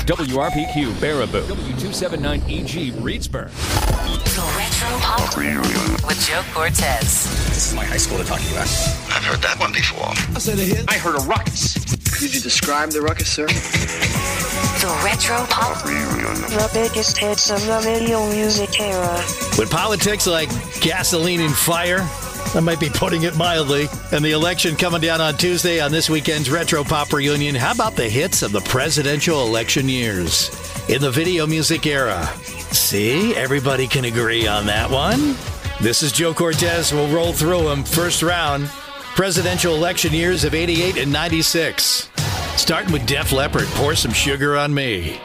WRPQ Baraboo, W279EG Reedsburg. The Retro Pop Reunion with Joe Cortez. This is my high school they're talking about. I've heard that one before. I said a hit. I heard a ruckus. Could you describe the ruckus, sir? The Retro Pop Reunion. The biggest hits of the video music era. With politics like gasoline and fire, I might be putting it mildly, and the election coming down on Tuesday on this weekend's Retro Pop Reunion, how about the hits of the presidential election years in the video music era? See, everybody can agree on that one. This is Joe Cortez. We'll roll through them. First round, presidential election years of 88 and 96. Starting with Def Leppard, Pour Some Sugar on Me.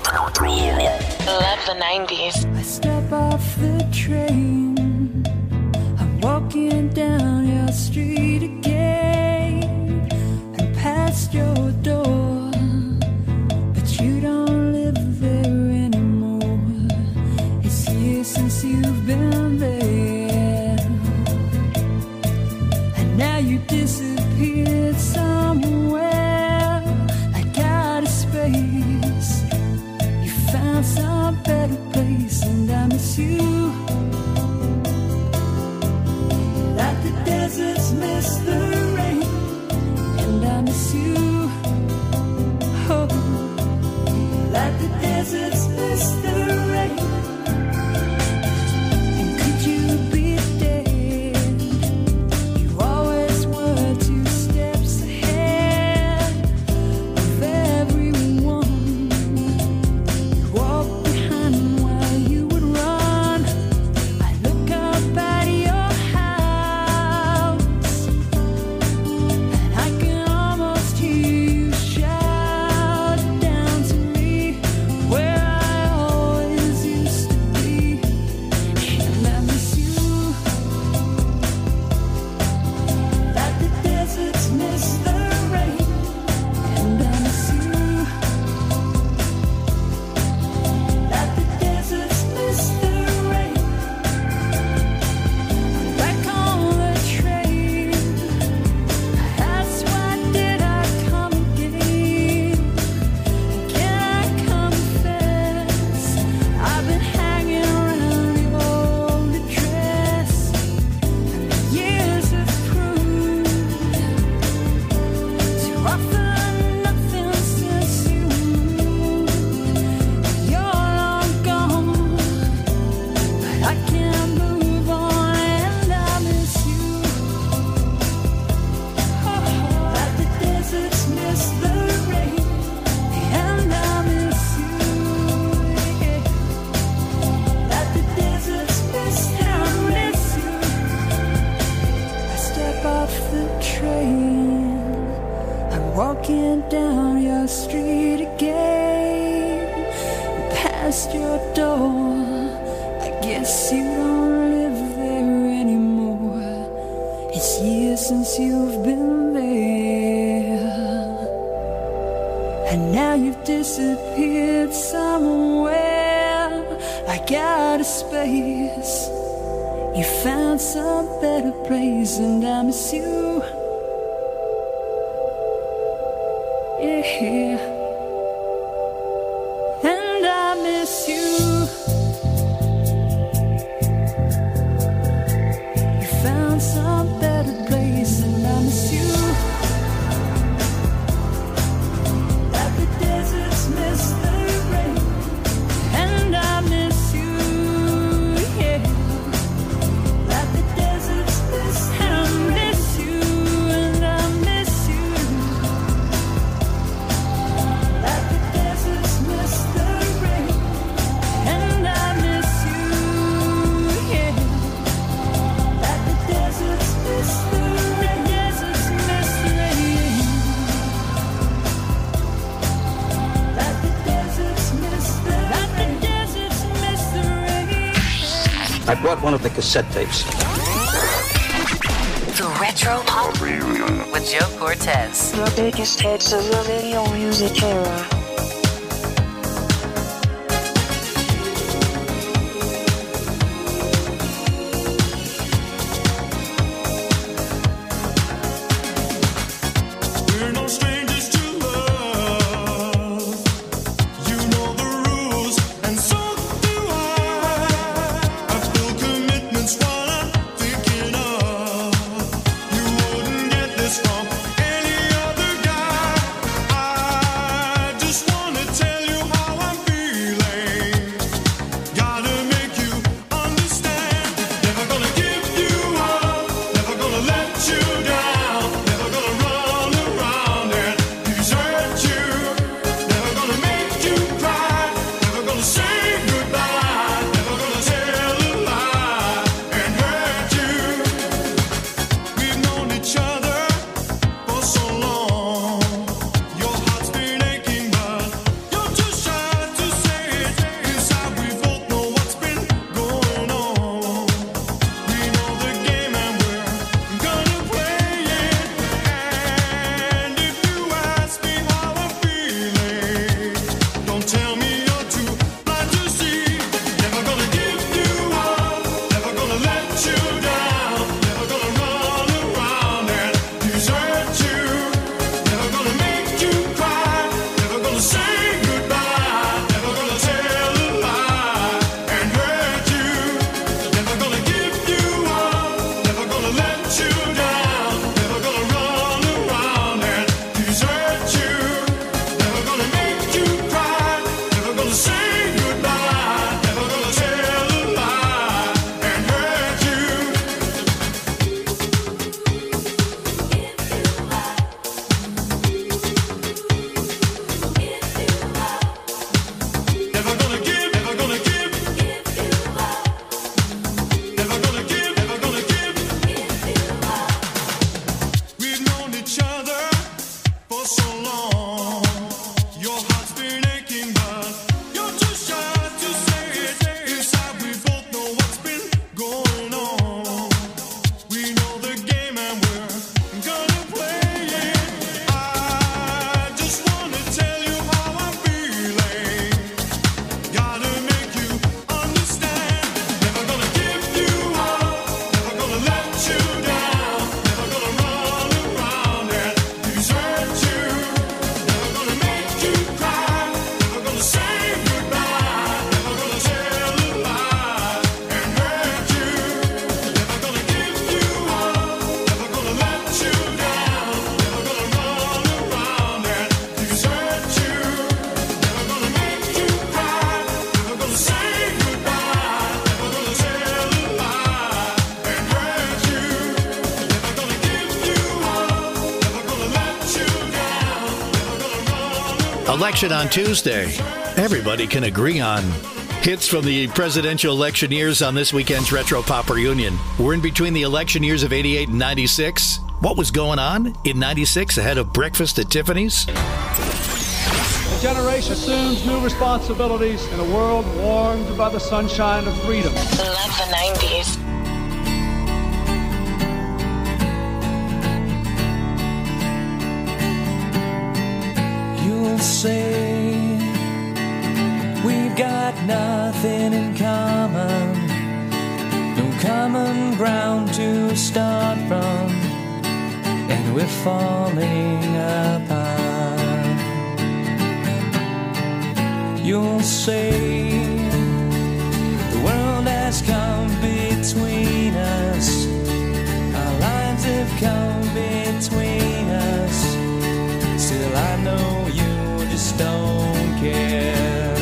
Love the 90s. I step off the train, walking down your street again, past your door. I guess you don't live there anymore. It's years since you've been there, and now you've disappeared somewhere. Like out of space, you found some better place, and I miss you. Yeah, and I miss you. You found some better place, and I miss you. Like the deserts miss the rain, and I miss you. Yeah, like the deserts miss the rain. I brought one of the cassette tapes. The Retro Pop Reunion with Joe Cortez. The biggest hits of the video music era. Election on Tuesday. Everybody can agree on hits from the presidential election years on this weekend's Retro Pop Reunion. We're in between the election years of 88 and 96. what was going on in 96 ahead of Breakfast at Tiffany's? A generation assumes new responsibilities in a world warmed by the sunshine of freedom. Love the 90s. You'll say we've got nothing in common, no common ground to start from, and we're falling apart. You'll say the world has come between us, our lives have come between us. Still I know you just don't care.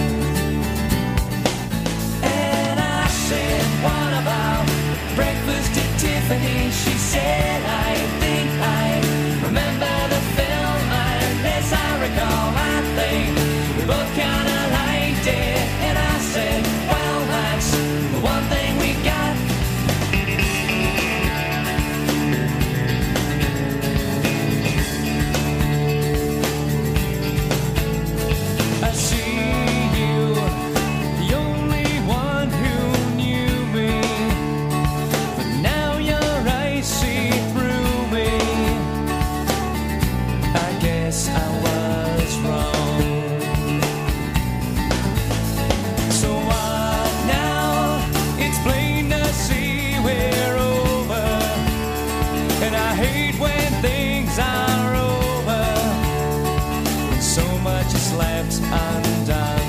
And I said, what about Breakfast at Tiffany? She said, I think I remember the film, and as I recall, I think we both kinda liked it. And I said, well, that's the one thing we got. I see you, the only one who knew me, but now your eyes see through me. I guess I was wrong. So what now? It's plain to see we're over, and I hate when things are over, when so much is left undone.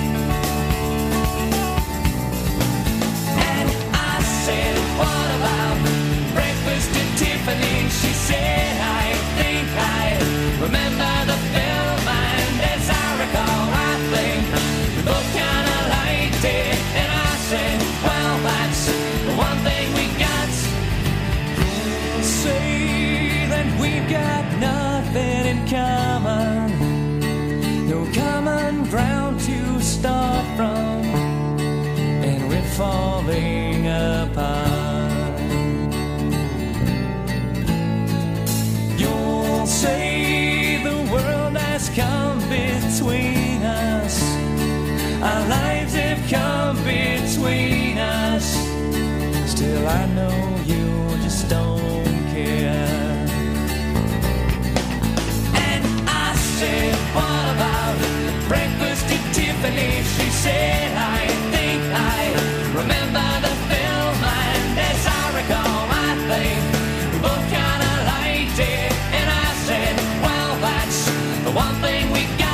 And I said, what about Breakfast at Tiffany? She said, I think I remember the film, and as I recall, I think we both kinda liked it. And I said, well, that's the one thing we got. Say that we've got nothing in common, no common ground to start from, and we're falling apart. You'll say the world has come between us, our lives have come between us. Still I know you just don't care. And I said, what about Breakfast at Tiffany? She said, I think I remember the film, and as I recall, I think we both kinda liked it. And I said, well, that's the one thing we got.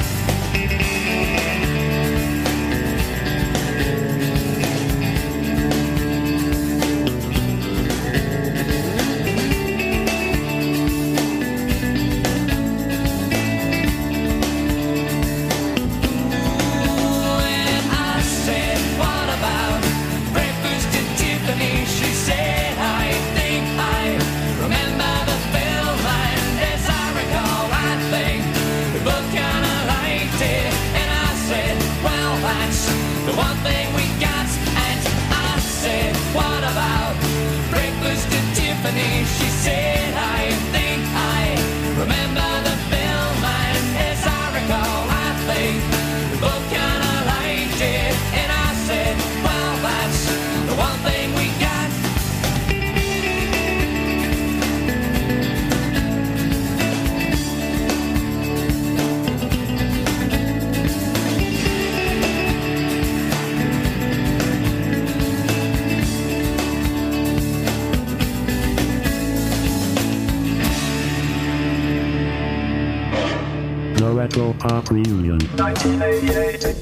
She said, I think I remember the film, and as I recall, I think we both kinda liked it. And I said, well, that's the one thing we got. And I said, what about Breakfast at Tiffany? She said, I think I remember the film, and as I recall, I think we both kinda liked it. And I said, well, that's the one thing we got. The Retro Pop Reunion. 1988.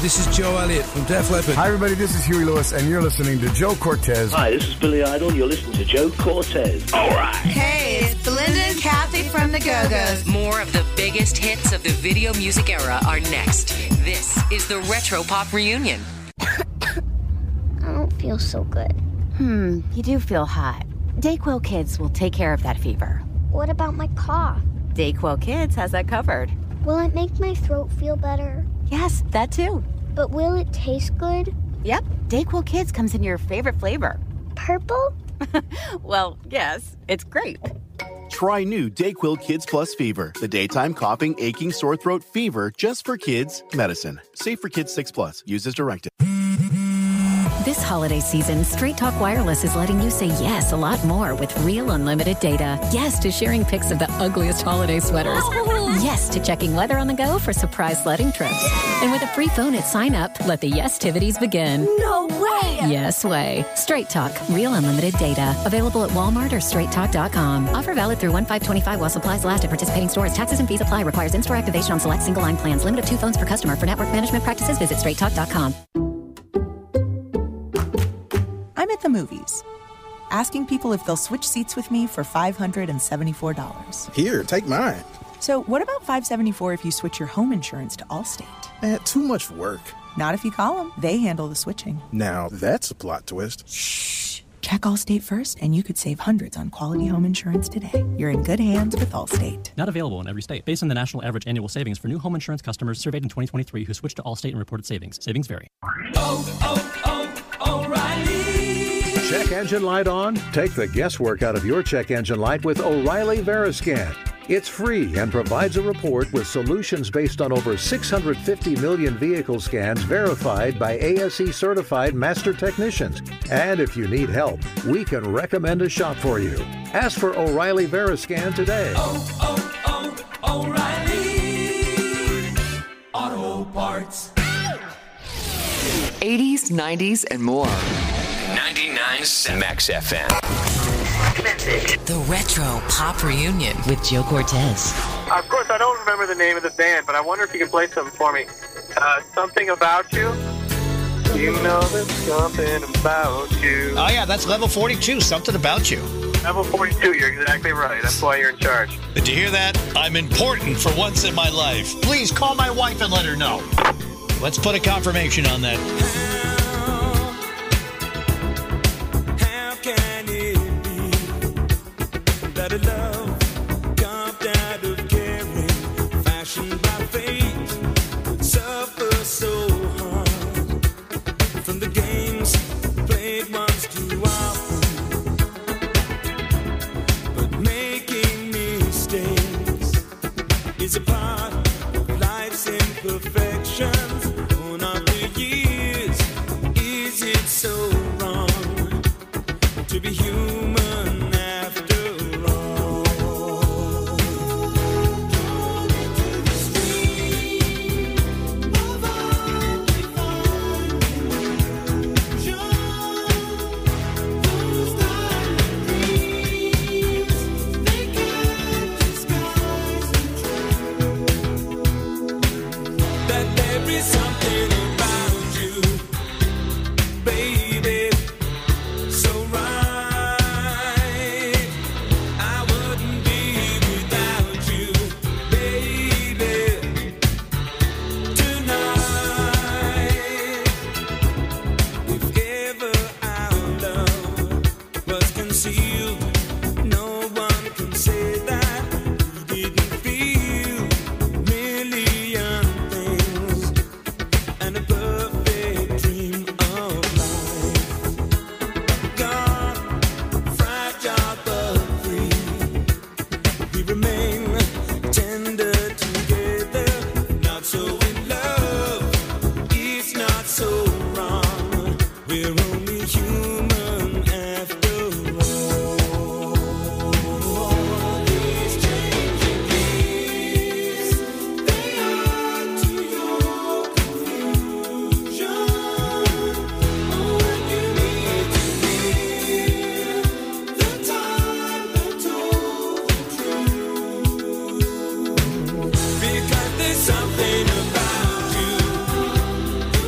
this is Joe Elliott from Def Leppard. Hi, everybody, this is Huey Lewis, and you're listening to Joe Cortez. Hi, this is Billy Idol. You're listening to Joe Cortez. All right. Hey, it's Belinda and Kathy from the Go-Go's. More of the biggest hits of the video music era are next. This is the Retro Pop Reunion. I don't feel so good. You do feel hot. Dayquil Kids will take care of that fever. What about my cough? Dayquil Kids has that covered. Will it make my throat feel better? Yes, that too. But will it taste good? Yep, Dayquil Kids comes in your favorite flavor. Purple? Well, yes, it's grape. Try new Dayquil Kids Plus Fever, the daytime coughing, aching, sore throat fever just for kids medicine. Safe for kids 6+. Use as directed. This holiday season, Straight Talk Wireless is letting you say yes a lot more with real unlimited data. Yes to sharing pics of the ugliest holiday sweaters. Yes to checking weather on the go for surprise sledding trips. And with a free phone at sign up, let the yes-tivities begin. No way! Yes way. Straight Talk, real unlimited data. Available at Walmart or straighttalk.com. Offer valid through 1/5/25 while supplies last at participating stores. Taxes and fees apply. Requires in-store activation on select single-line plans. Limit of 2 phones per customer. For network management practices, visit straighttalk.com. I'm at the movies, asking people if they'll switch seats with me for $574. Here, take mine. So what about $574 if you switch your home insurance to Allstate? Too much work. Not if you call them. They handle the switching. Now, that's a plot twist. Shh. Check Allstate first, and you could save hundreds on quality home insurance today. You're in good hands with Allstate. Not available in every state. Based on the national average annual savings for new home insurance customers surveyed in 2023 who switched to Allstate and reported savings. Savings vary. O'Reilly. Check engine light on? Take the guesswork out of your check engine light with O'Reilly Veriscan. It's free and provides a report with solutions based on over 650 million vehicle scans verified by ASE certified master technicians. And if you need help, we can recommend a shop for you. Ask for O'Reilly Veriscan today. O'Reilly Auto Parts. 80s, 90s, and more. 99 Max FM. The Retro Pop Reunion with Joe Cortez. Of course, I don't remember the name of the band, but I wonder if you can play something for me. Something About You. You know there's something about you. Oh, yeah, that's level 42, Something About You. Level 42, you're exactly right. That's why you're in charge. Did you hear that? I'm important for once in my life. Please call my wife and let her know. Let's put a confirmation on that. How can it be that a love carved out of caring, fashioned by fate, would suffer so hard from the games played once too often, but making mistakes is a part of life's imperfections. On after years, is it so wrong to be human after all? Drawn into the stream of our divine illusion, those diamond dreams, they can't disguise the truth that there is something about you, baby, so right. I wouldn't be without you, baby, tonight. If ever our love was concealed, no one can say that we didn't feel a million things and a perfect dream of life. Gone, fragile but free, we remain tender together, not so in love, it's not so wrong, we're only human after all. These changing days, they add to your confusion. Oh, when you need to feel the time that told the truth, because there's something about you,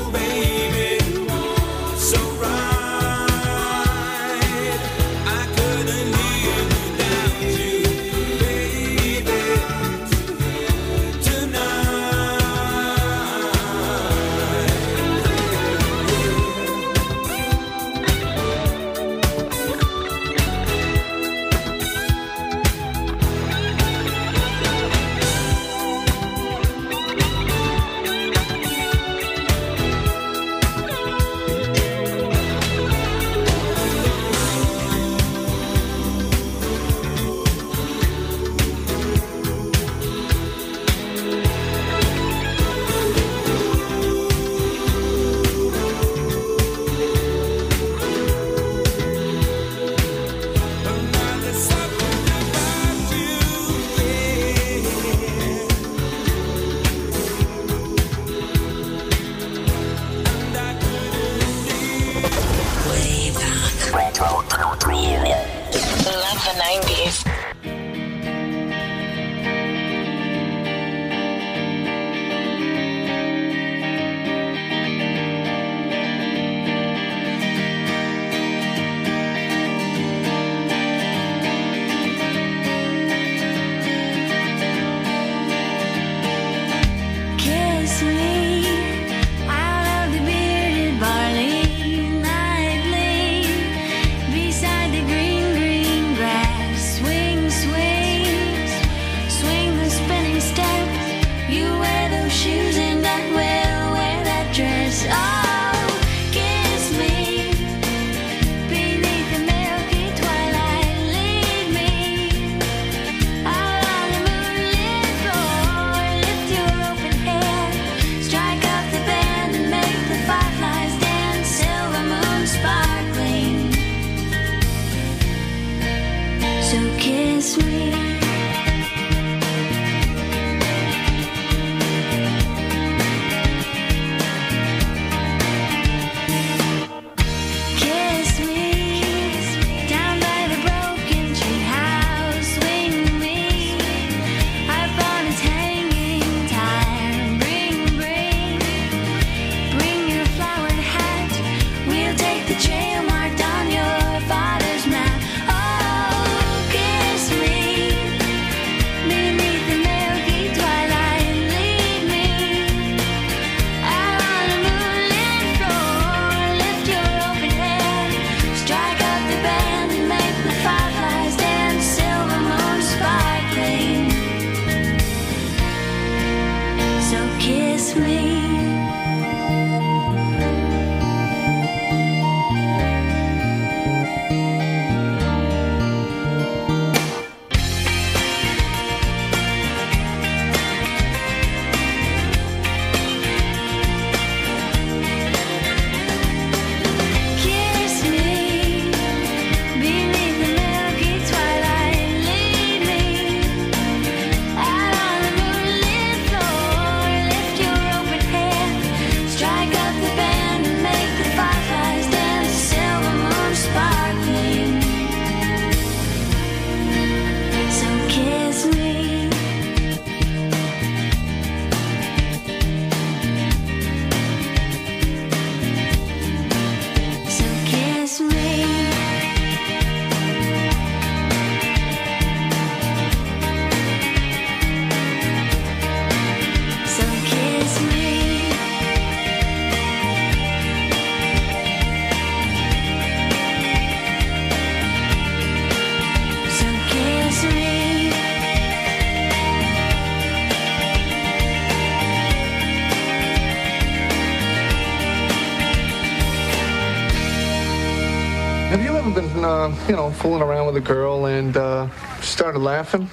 Have you ever been, fooling around with a girl and started laughing?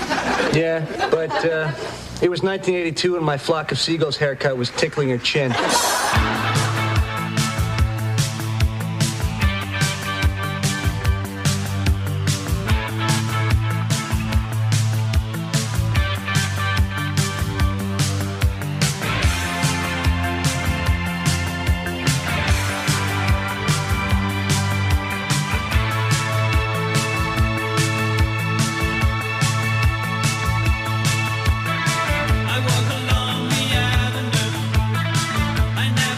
Yeah, but it was 1982 and my flock of seagulls haircut was tickling her chin. I walk along the avenue. I never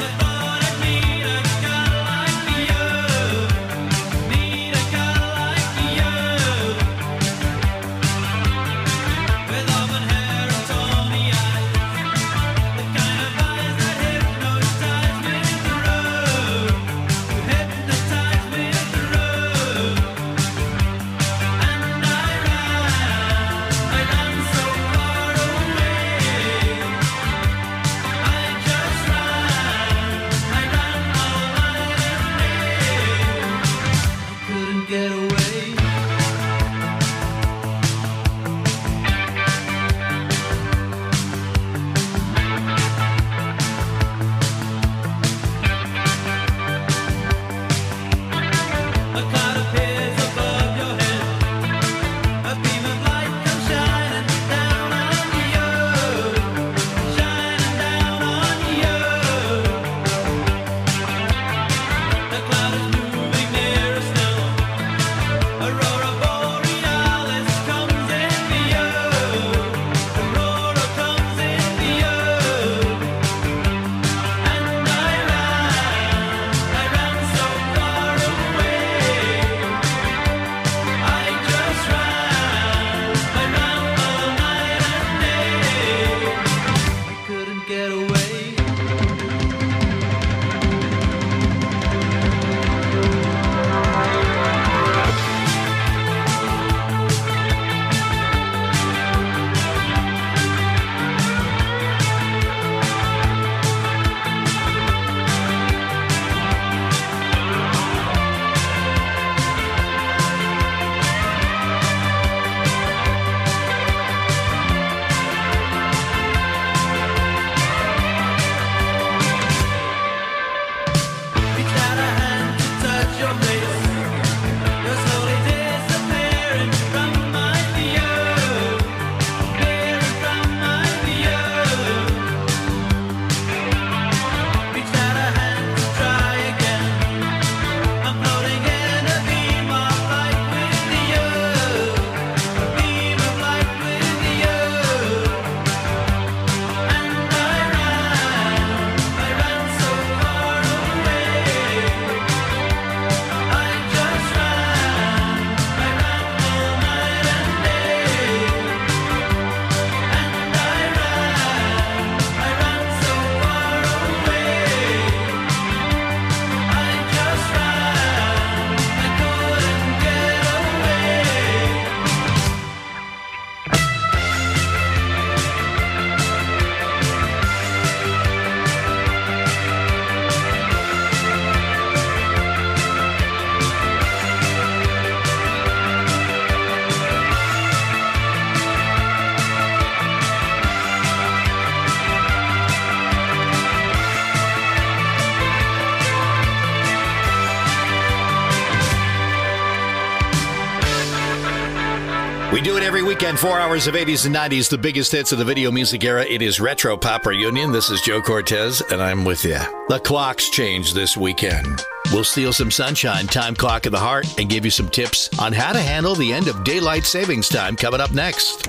We do it every weekend, 4 hours of 80s and 90s, the biggest hits of the video music era. It is Retro Pop Reunion. This is Joe Cortez, and I'm with you. The clocks change this weekend. We'll steal some sunshine, time clock of the heart, and give you some tips on how to handle the end of daylight savings time coming up next.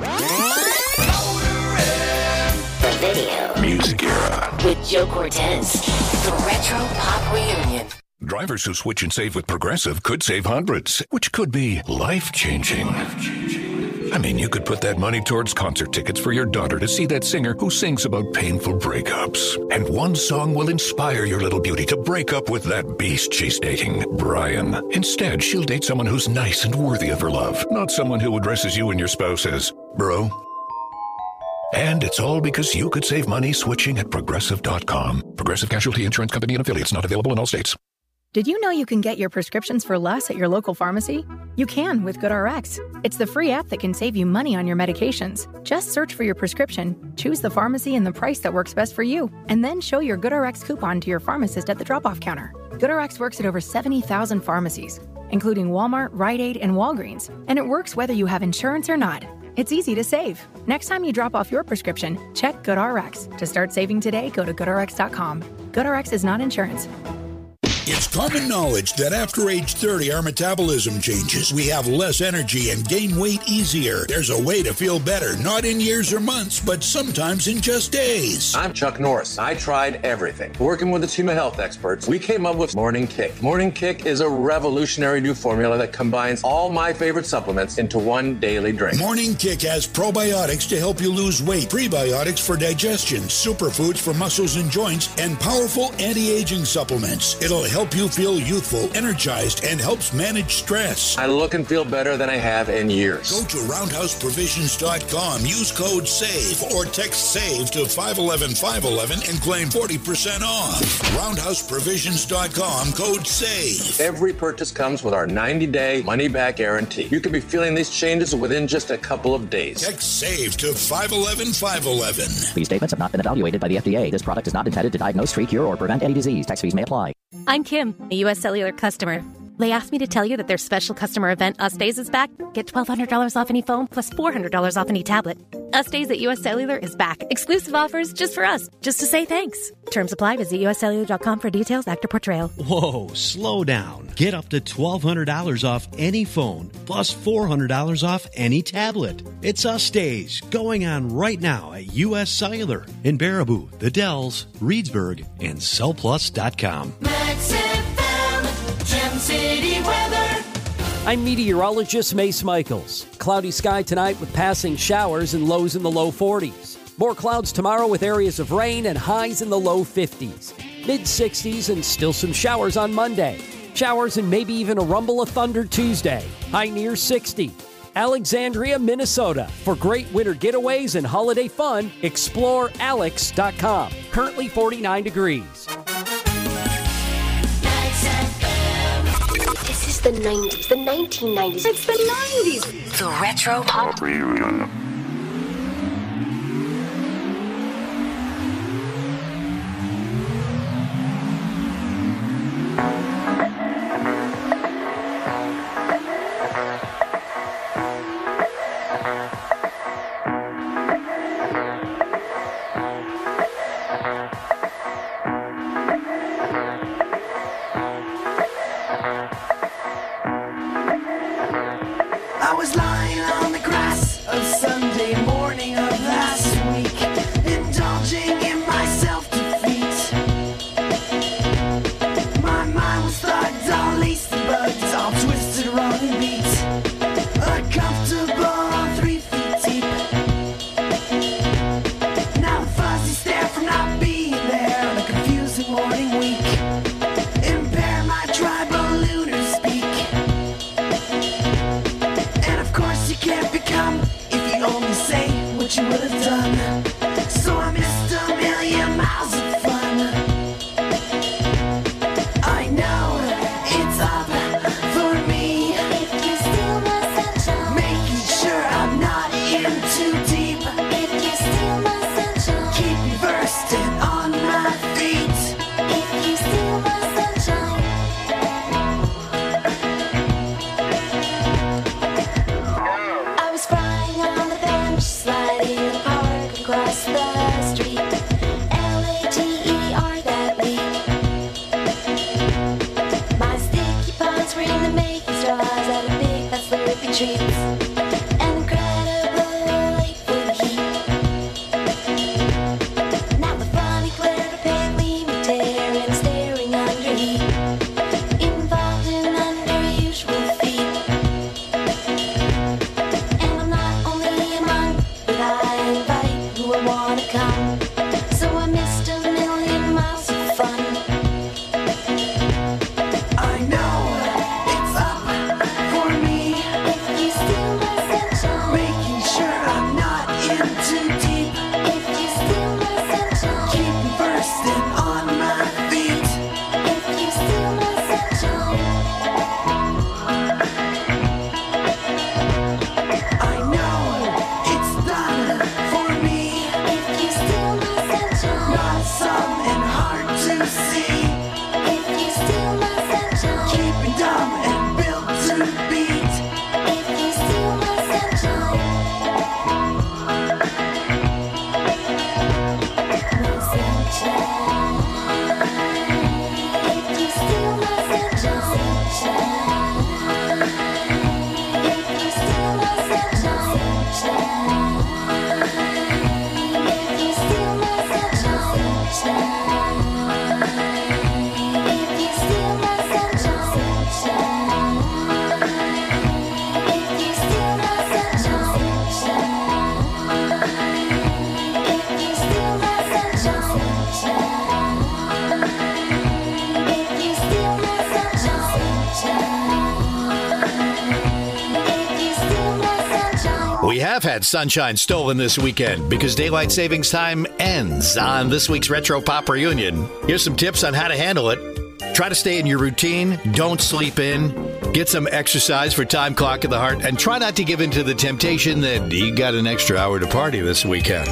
The video music era with Joe Cortez. The Retro Pop Reunion. Drivers who switch and save with Progressive could save hundreds, which could be life-changing. I mean, you could put that money towards concert tickets for your daughter to see that singer who sings about painful breakups. And one song will inspire your little beauty to break up with that beast she's dating, Brian. Instead, she'll date someone who's nice and worthy of her love, not someone who addresses you and your spouse as bro. And it's all because you could save money switching at Progressive.com. Progressive Casualty Insurance Company and affiliates, not available in all states. Did you know you can get your prescriptions for less at your local pharmacy? You can with GoodRx. It's the free app that can save you money on your medications. Just search for your prescription, choose the pharmacy and the price that works best for you, and then show your GoodRx coupon to your pharmacist at the drop-off counter. GoodRx works at over 70,000 pharmacies, including Walmart, Rite Aid, and Walgreens, and it works whether you have insurance or not. It's easy to save. Next time you drop off your prescription, check GoodRx. To start saving today, go to GoodRx.com. GoodRx is not insurance. It's common knowledge that after age 30, our metabolism changes. We have less energy and gain weight easier. There's a way to feel better, not in years or months, but sometimes in just days. I'm Chuck Norris. I tried everything. Working with the team of health experts, we came up with Morning Kick. Morning Kick is a revolutionary new formula that combines all my favorite supplements into one daily drink. Morning Kick has probiotics to help you lose weight, prebiotics for digestion, superfoods for muscles and joints, and powerful anti-aging supplements. It'll help you feel youthful, energized, and helps manage stress. I look and feel better than I have in years. Go to roundhouseprovisions.com, use code SAVE, or text SAVE to 511-511 and claim 40% off. Roundhouseprovisions.com, code SAVE. Every purchase comes with our 90-day money-back guarantee. You can be feeling these changes within just a couple of days. Text SAVE to 511-511. These statements have not been evaluated by the FDA. This product is not intended to diagnose, treat, cure, or prevent any disease. Tax fees may apply. I'm Kim, a U.S. Cellular customer. They asked me to tell you that their special customer event, Us Days, is back. Get $1,200 off any phone plus $400 off any tablet. Us Days at U.S. Cellular is back. Exclusive offers just for us, just to say thanks. Terms apply. Visit uscellular.com for details. Actor portrayal. Whoa, slow down. Get up to $1,200 off any phone plus $400 off any tablet. It's Us Days going on right now at U.S. Cellular in Baraboo, The Dells, Reedsburg, and cellplus.com. Max FM, Gem City weather. I'm meteorologist Mace Michaels. Cloudy sky tonight with passing showers and lows in the low 40s. More clouds tomorrow with areas of rain and highs in the low 50s. Mid-60s and still some showers on Monday. Showers and maybe even a rumble of thunder Tuesday. High near 60. Alexandria, Minnesota. For great winter getaways and holiday fun, explore alex.com. Currently 49 degrees. This is the 90s, the 1990s. It's the 90s. The Retro Pop Reunion. I was lying on the grass of Sunday. treats. An incredible late food heat. Now the funny glare of pale leaving tearing, staring under heat. Involved in unusual feet. And I'm not only among, but I invite who I wanna come. So I missed a million miles of fun. I know it's up for me. If you steal my sunshine, making sure I'm not in too deep. If you steal my sunshine, keep me bursting on my feet. If you steal my sunshine, I know it's done for me. If you steal my sunshine, not some and hard to see. If you steal my sunshine, keep me dumb and built to beat. If you steal my sunshine, my sunshine. If you steal my sunshine, if you steal my sunshine, if you steal my sunshine, if you steal my sunshine, if you steal my sunshine, if you steal my sunshine, if you steal my sunshine. We have had sunshine stolen this weekend because daylight savings time ends on this week's Retro Pop Reunion. Here's some tips on how to handle it. Try to stay in your routine. Don't sleep in. Get some exercise for time clock of the heart. And try not to give in to the temptation that you got an extra hour to party this weekend.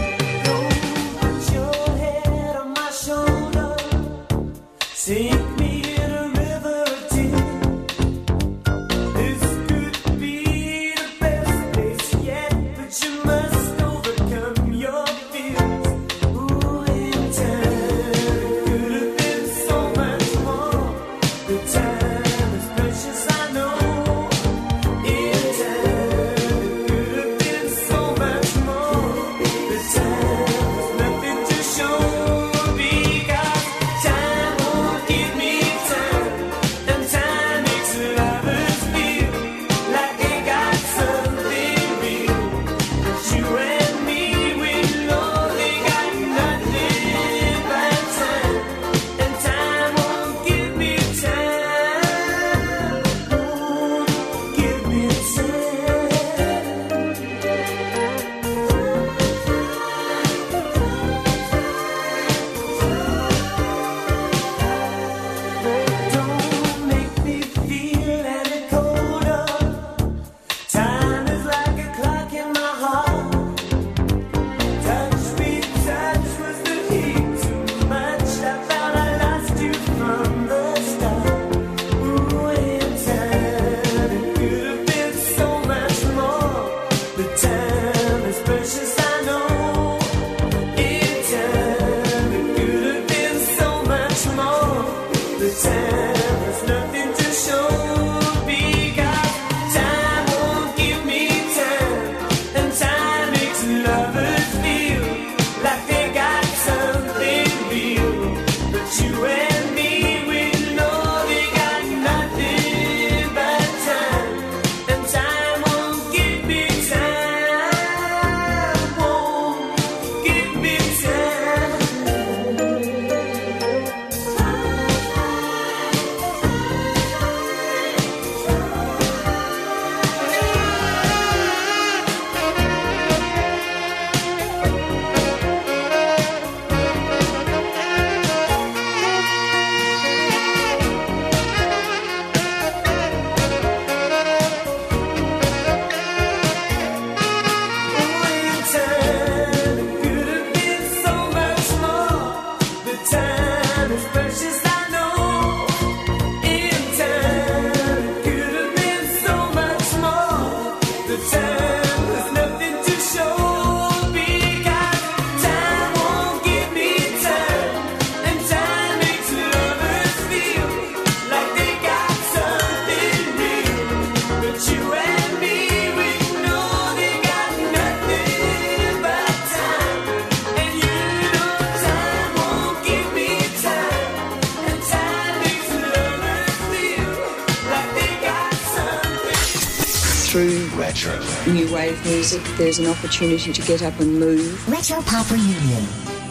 Sink me in a river deep. This could be the best place yet, but you must overcome your fears. Ooh, in time, it could have been so much more. The time is precious, I know. In time, it could have been so much more. The time is nothing to show. Because time won't give me time, and time makes lovers feel like they got something real. But you and me, we know they got nothing but time, and time won't give me time, won't give me Don't make me feel any colder. Time is like a clock in my heart. Touch me, touch was the heat too much. I found I lost you from the start. Ooh, in time, it could have been so much more. The time is precious, I know. In time, it could have been so much more. The time has nothing to show. Because time won't give me time, and time makes lovers feel like they got something real. But you and me, we know they got nothing but time, and time won't give me time, won't give me time. through retro new wave music, there's an opportunity to get up and move. Retro Pop Reunion.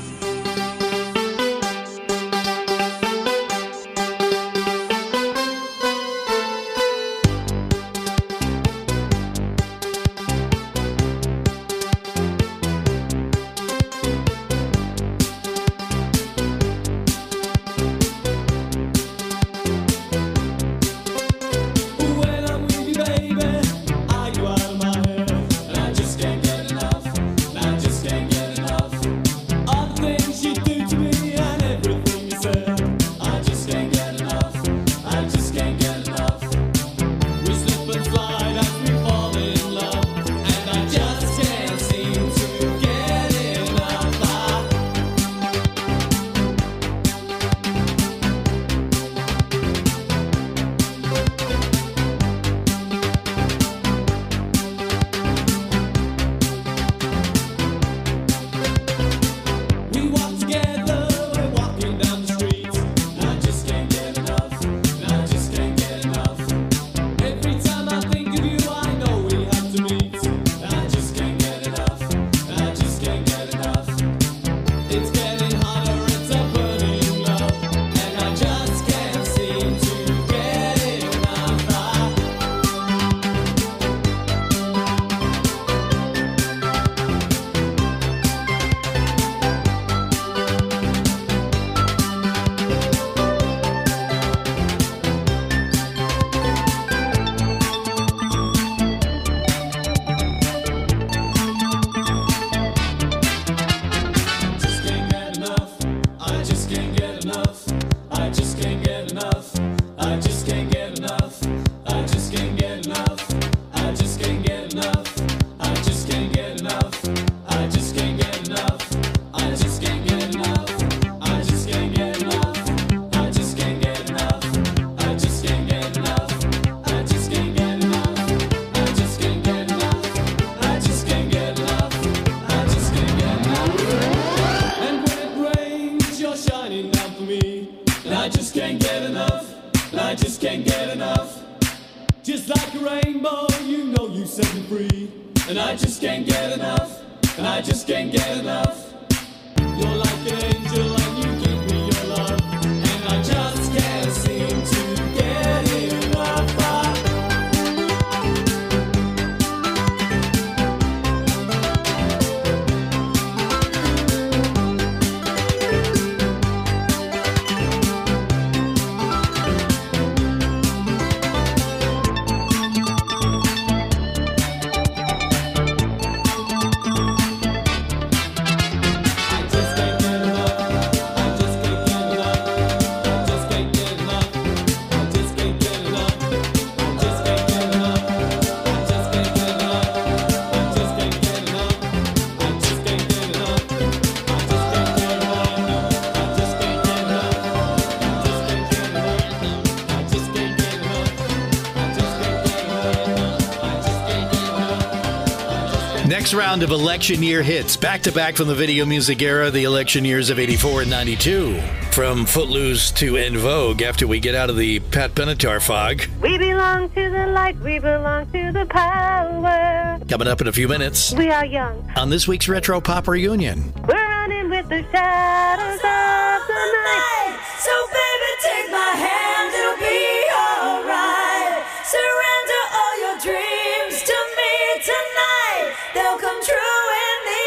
Next round of election year hits, back-to-back from the video music era, the election years of 84 and 92. From Footloose to En Vogue, after we get out of the Pat Benatar fog. We belong to the light, we belong to the power. Coming up in a few minutes. We are young. On this week's Retro Pop Reunion. We're running with the shadows of the night. So baby, take my hand, it'll be alright. Surrender all your dreams to me tonight. They'll come true in the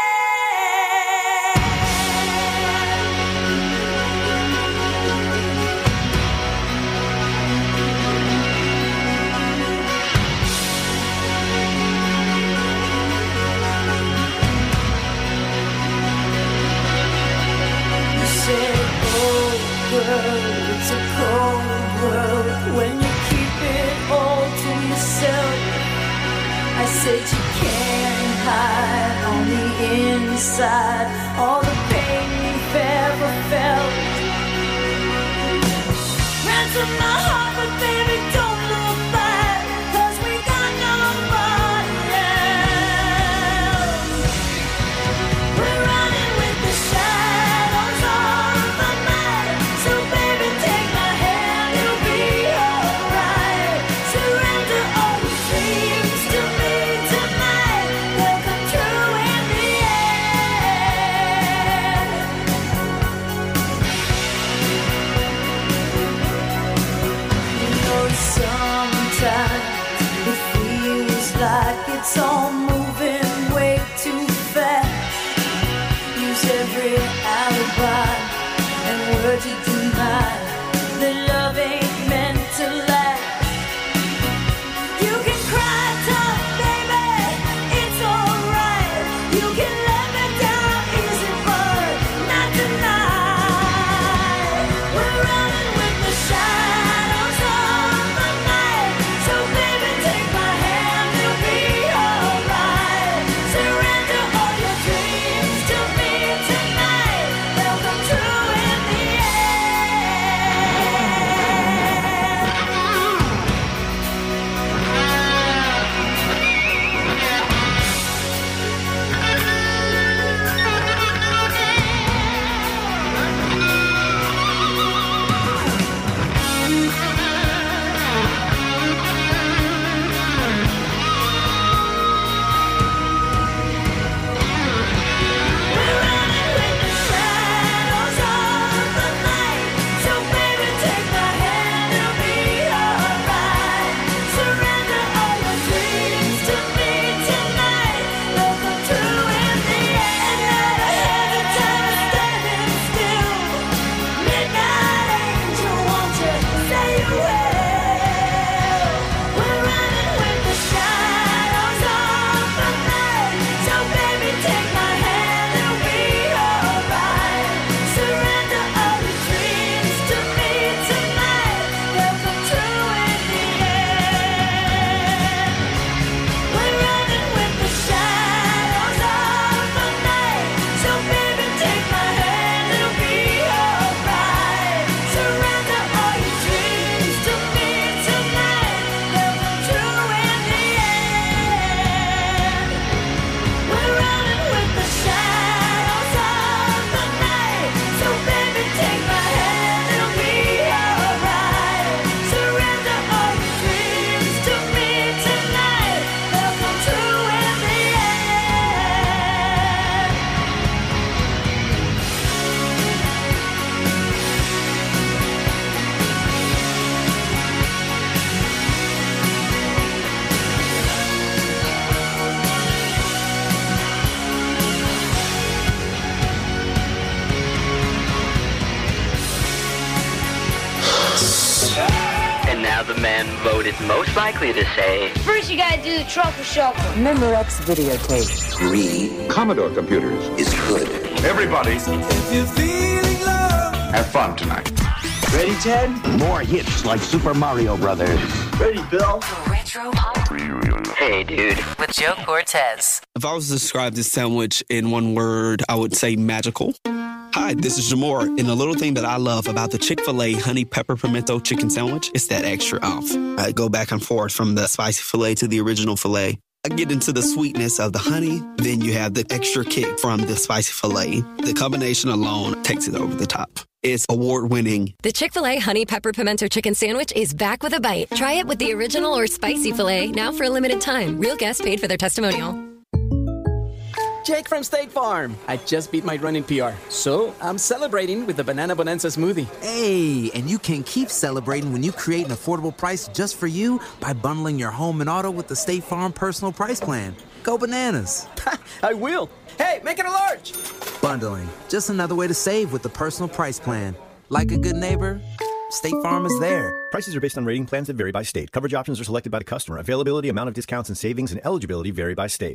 You said, oh girl, it's a cold world when you keep it all to yourself. I said you can't hide on the inside all the pain you've ever felt. Ransom my heart, but baby, don't look back, 'cause we got nobody else. We're running with the shadows of the night. So baby, take my hand, it'll be alright. Surrender all your dreams. It's all moving way too fast. Use every alibi and word to deny that love ain't meant to last. You can cry tough, baby, it's alright. You can let me down easy, but not tonight. We're running with the shadows of the night. So baby, take my hand, you'll be alright. Surrender all your dreams to me tonight. They'll come true in the And now the man voted most likely to say, First you gotta do the truffle shuffle. Memorex videotape. Green Commodore computers is good. Everybody, If you're feeling love, have fun tonight. Ready, Ted? More hits like Super Mario Brothers. Ready, Bill? Retro Pop hey, dude. with Joe Cortez. If I was to describe this sandwich in one word, I would say magical. Hi, this is Jamor, and the little thing that I love about the Chick-fil-A honey pepper pimento chicken sandwich is that extra oomph. I go back and forth from the spicy filet to the original filet. I get into the sweetness of the honey, then you have the extra kick from the spicy filet. The combination alone takes it over the top. It's award-winning. The Chick-fil-A Honey Pepper Pimento Chicken Sandwich is back with a bite. Try it with the original or spicy filet, now for a limited time. Real guests paid for their testimonial. Jake from State Farm. I just beat my running PR, so I'm celebrating with the Banana Bonanza smoothie. Hey, and you can keep celebrating when you create an affordable price just for you by bundling your home and auto with the State Farm Personal Price Plan. Go bananas. I will. Hey, make it a large. Bundling, just another way to save with the Personal Price Plan. Like a good neighbor, State Farm is there. Prices are based on rating plans that vary by state. Coverage options are selected by the customer. Availability, amount of discounts and savings, and eligibility vary by state.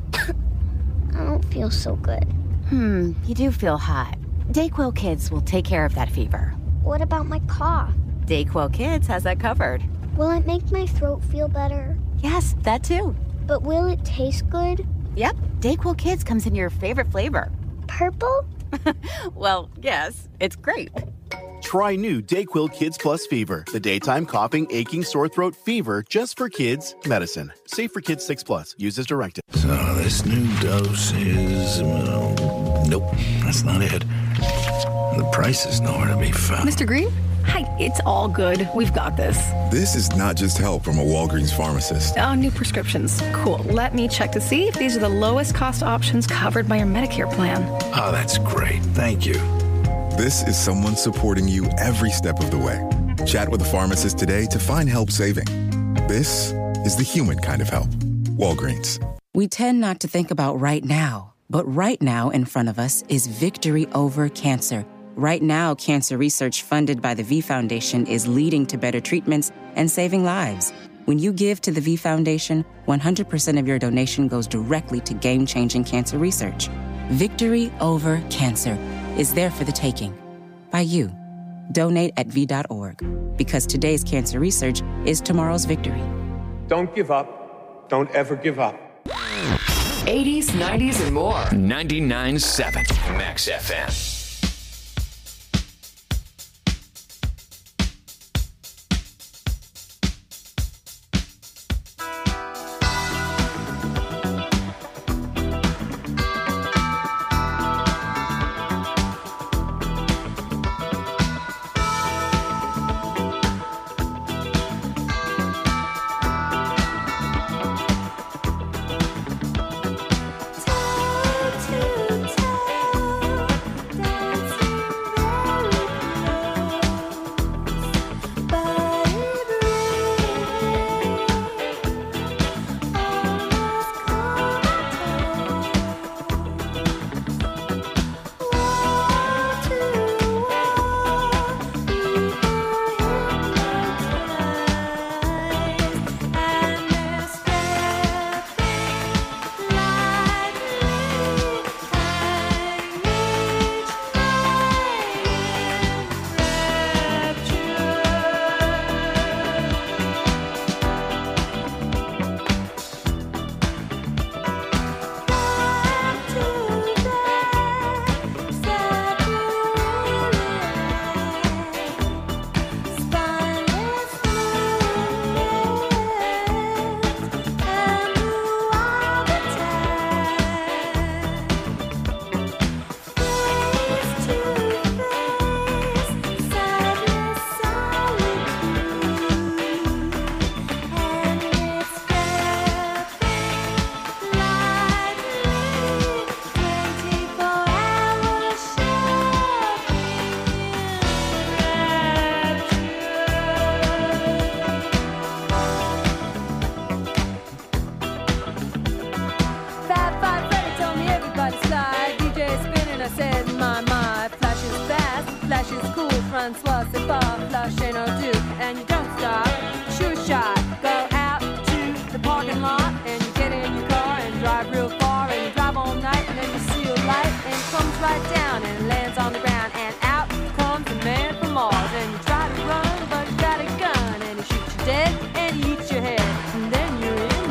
I don't feel so good. You do feel hot. DayQuil Kids will take care of that fever. What about my cough? DayQuil Kids has that covered. Will it make my throat feel better? Yes, that too. But will it taste good? Yep, DayQuil Kids comes in your favorite flavor. Purple? Well, yes, it's grape. Try new DayQuil Kids Plus Fever, the daytime coughing, aching, sore throat fever just for kids medicine. Safe for kids 6+. Use as directed. So this new dose is... nope, that's not it. The price is nowhere to be found. Mr. Green? Hi, it's all good. We've got this. This is not just help from a Walgreens pharmacist. Oh, new prescriptions. Cool. Let me check to see if these are the lowest cost options covered by your Medicare plan. Oh, that's great. Thank you. This is someone supporting you every step of the way. Chat with a pharmacist today to find help saving. This is the human kind of help. Walgreens. We tend not to think about right now, but right now in front of us is victory over cancer. Right now, cancer research funded by the V Foundation is leading to better treatments and saving lives. When you give to the V Foundation, 100% of your donation goes directly to game-changing cancer research. Victory over cancer is there for the taking. By you. Donate at V.org. Because today's cancer research is tomorrow's victory. Don't give up. Don't ever give up. 80s, 90s, and more. 99.7 Max FM.